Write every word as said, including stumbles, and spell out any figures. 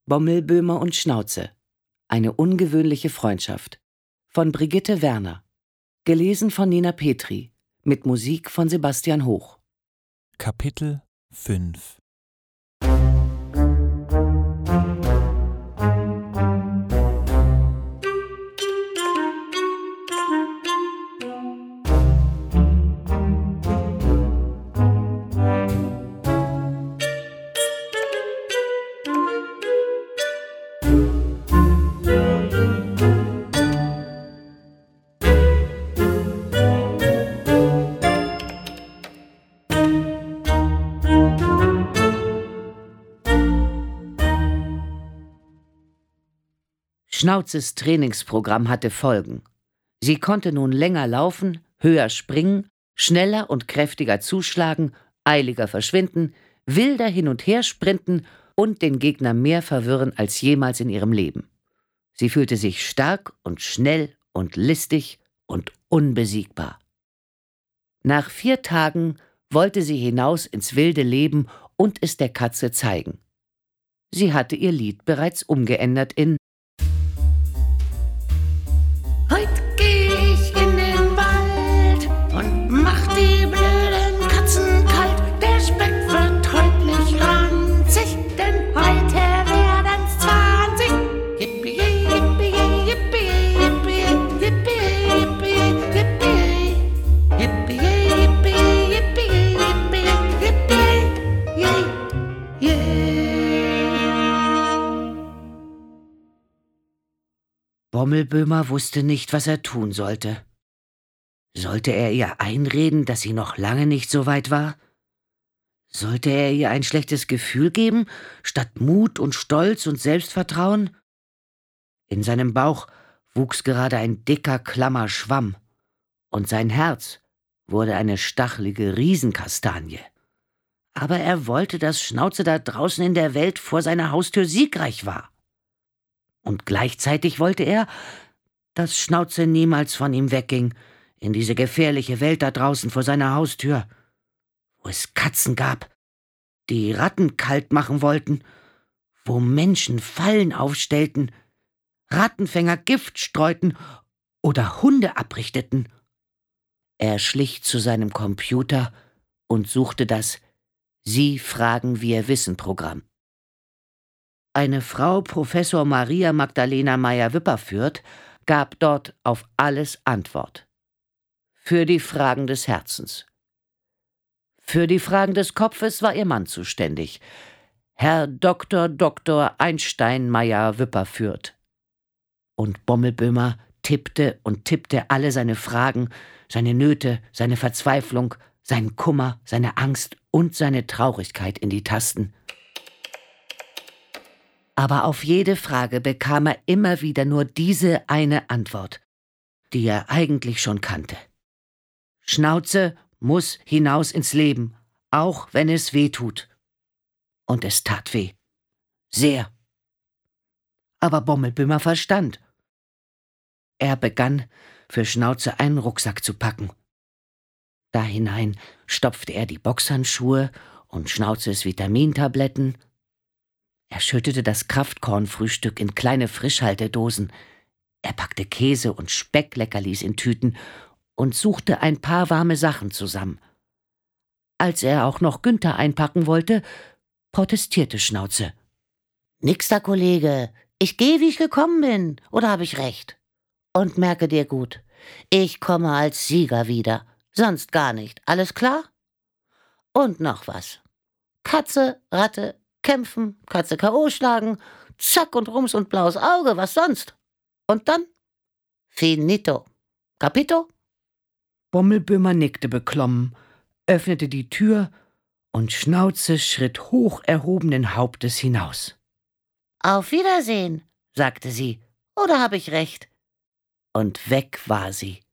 Bommelböhmer und Schnauze. Eine ungewöhnliche Freundschaft. Von Brigitte Werner. Gelesen von Nina Petri. Mit Musik von Sebastian Hoch. Kapitel fünf. Schnauzes Trainingsprogramm hatte Folgen. Sie konnte nun länger laufen, höher springen, schneller und kräftiger zuschlagen, eiliger verschwinden, wilder hin und her sprinten und den Gegner mehr verwirren als jemals in ihrem Leben. Sie fühlte sich stark und schnell und listig und unbesiegbar. Nach vier Tagen wollte sie hinaus ins wilde Leben und es der Katze zeigen. Sie hatte ihr Lied bereits umgeändert in Heut geh ich in den Wald und mach die blöden Katzen kalt. Der Speck wird heut nicht ranzig, denn heute werden's zwanzig. Yippie, yippie, yippie, yippie, yippie, yippie, yippie, yippie, yippie, yippie, yippie, yippie, yay, yay. Bommelböhmer wusste nicht, was er tun sollte. Sollte er ihr einreden, dass sie noch lange nicht so weit war? Sollte er ihr ein schlechtes Gefühl geben, statt Mut und Stolz und Selbstvertrauen? In seinem Bauch wuchs gerade ein dicker, klammer Schwamm, und sein Herz wurde eine stachelige Riesenkastanie. Aber er wollte, dass Schnauze da draußen in der Welt vor seiner Haustür siegreich war. Und gleichzeitig wollte er, dass Schnauze niemals von ihm wegging, in diese gefährliche Welt da draußen vor seiner Haustür, wo es Katzen gab, die Ratten kalt machen wollten, wo Menschen Fallen aufstellten, Rattenfänger Gift streuten oder Hunde abrichteten. Er schlich zu seinem Computer und suchte das Sie fragen, wir wissen Programm. Eine Frau, Professor Maria Magdalena Meyer-Wipperfürth, gab dort auf alles Antwort. Für die Fragen des Herzens. Für die Fragen des Kopfes war ihr Mann zuständig, Herr Doktor Doktor Einstein Meyer-Wipperfürth. Und Bommelböhmer tippte und tippte alle seine Fragen, seine Nöte, seine Verzweiflung, seinen Kummer, seine Angst und seine Traurigkeit in die Tasten. Aber auf jede Frage bekam er immer wieder nur diese eine Antwort, die er eigentlich schon kannte. Schnauze muss hinaus ins Leben, auch wenn es weh tut. Und es tat weh. Sehr. Aber Bommelböhmer verstand. Er begann, für Schnauze einen Rucksack zu packen. Da hinein stopfte er die Boxhandschuhe und Schnauzes Vitamintabletten. Er schüttete das Kraftkornfrühstück in kleine Frischhaltedosen. Er packte Käse und Speckleckerlis in Tüten und suchte ein paar warme Sachen zusammen. Als er auch noch Günther einpacken wollte, protestierte Schnauze. »Nix da, Kollege. Ich gehe, wie ich gekommen bin. Oder habe ich recht? Und merke dir gut, ich komme als Sieger wieder. Sonst gar nicht. Alles klar? Und noch was. Katze, Ratte, kämpfen, Katze K O schlagen, zack und Rums und blaues Auge, was sonst? Und dann? Finito. Capito?« Bommelböhmer nickte beklommen, öffnete die Tür und Schnauze schritt hoch erhobenen Hauptes hinaus. »Auf Wiedersehen«, sagte sie, »oder habe ich recht?« Und weg war sie.